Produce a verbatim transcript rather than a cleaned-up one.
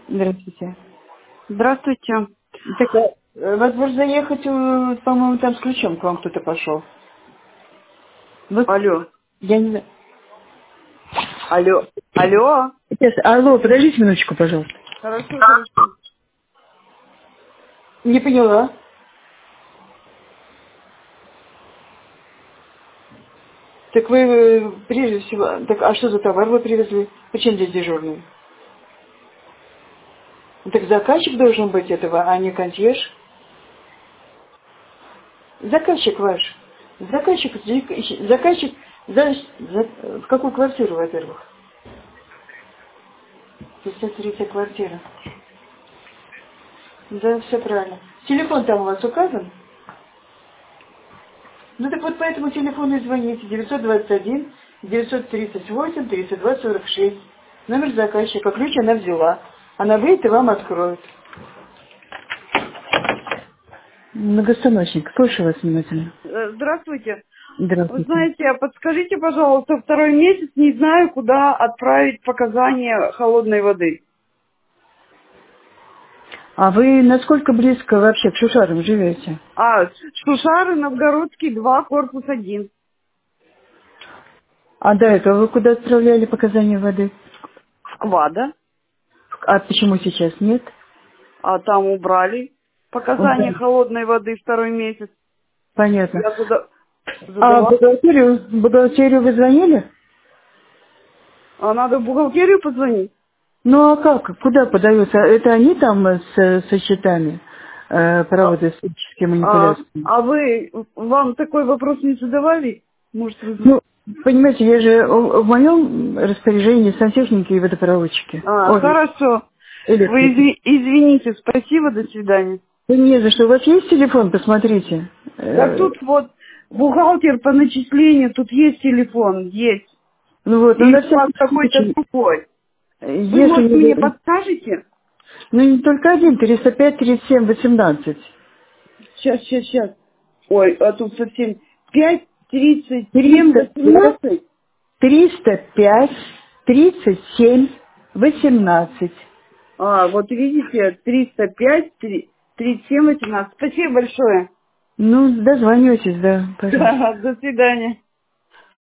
Здравствуйте. Здравствуйте. Так, э, возможно, заехать, э, по-моему, там с ключом к вам кто-то пошел. Вы... Алло. Я не знаю. Алло. Алло. Сейчас, алло, подождите минуточку, пожалуйста. Хорошо, хорошо. Не поняла. Так вы, э, прежде всего, так, а что за товар вы привезли? Почему здесь дежурный? Так заказчик должен быть этого, а не консьерж. Заказчик ваш. Заказчик, заказчик, за, за- в какую квартиру, во-первых? пятьдесят третья квартира. Да, все правильно. Телефон там у вас указан? Ну так вот по этому телефону и звоните. девятьсот двадцать один девятьсот тридцать восемь тридцать два сорок шесть. Номер заказчика. Ключ она взяла. Она выйдет и вам откроет. Многостаночник. Слушаю вас внимательно. Э, Здравствуйте. Вы Здравствуйте. знаете, а подскажите, пожалуйста, второй месяц не знаю, куда отправить показания холодной воды. А вы насколько близко вообще к Шушарам живете? А, Шушары, Новгородский, два, корпус один. А до этого вы куда отправляли показания воды? В Квада. А почему сейчас нет? А там убрали показания Да. холодной воды второй месяц. Понятно. Я зада- А в задала. бухгалтерию, в бухгалтерию вы звонили? А надо в бухгалтерию позвонить? Ну а как? Куда подаются? Это они там э, с, со счетами э, А, проводят всяческие а, манипуляции? а вы, вам такой вопрос не задавали? Может, вы... Ну, понимаете, я же в в моем распоряжении сантехники и водопроводчики. А, Ой, хорошо. Вы электрики. изви- извините, спасибо, до свидания. Ну, не за что. У вас есть телефон? Посмотрите. Так Э, тут вот бухгалтер по начислению, тут есть телефон, есть. Ну вот, ну И на у вас всякий какой-то случай, другой. э, Вы, если может, мне не... подскажете? Ну, не только один, триста пять тридцать семь восемнадцать. Сейчас, сейчас, сейчас. Ой, а тут совсем пять тридцать семь триста пять восемнадцать. триста пять тридцать семь восемнадцать. А, вот видите, триста пять тридцать семь восемнадцать. Спасибо большое. Ну, дозванивайтесь, да, пожалуйста. Да, до свидания.